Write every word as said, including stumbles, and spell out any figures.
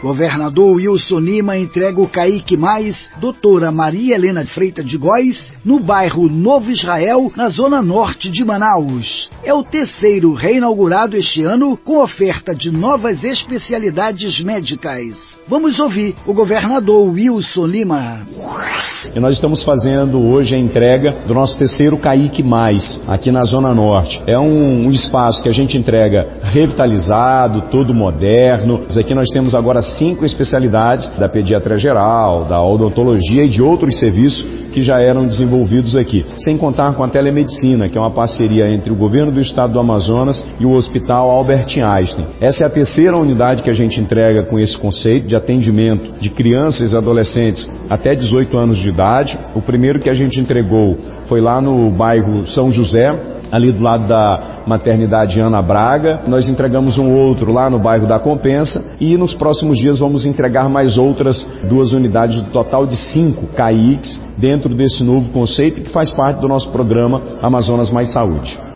Governador Wilson Lima entrega o Caique Mais, doutora Maria Helena Freitas de Góes, no bairro Novo Israel, na zona norte de Manaus. É o terceiro reinaugurado este ano com oferta de novas especialidades médicas. Vamos ouvir o governador Wilson Lima. E nós estamos fazendo hoje a entrega do nosso terceiro Caique Mais, aqui na Zona Norte. É um, um espaço que a gente entrega revitalizado, todo moderno. Aqui nós temos agora cinco especialidades da pediatria geral, da odontologia e de outros serviços que já eram desenvolvidos aqui. Sem contar com a telemedicina, que é uma parceria entre o governo do estado do Amazonas e o Hospital Albert Einstein. Essa é a terceira unidade que a gente entrega com esse conceito de atendimento de crianças e adolescentes até dezoito anos de idade. O primeiro que a gente entregou foi lá no bairro São José, ali do lado da maternidade Ana Braga. Nós entregamos um outro lá no bairro da Compensa e nos próximos dias vamos entregar mais outras duas unidades, do total de cinco Caiques dentro desse novo conceito que faz parte do nosso programa Amazonas Mais Saúde.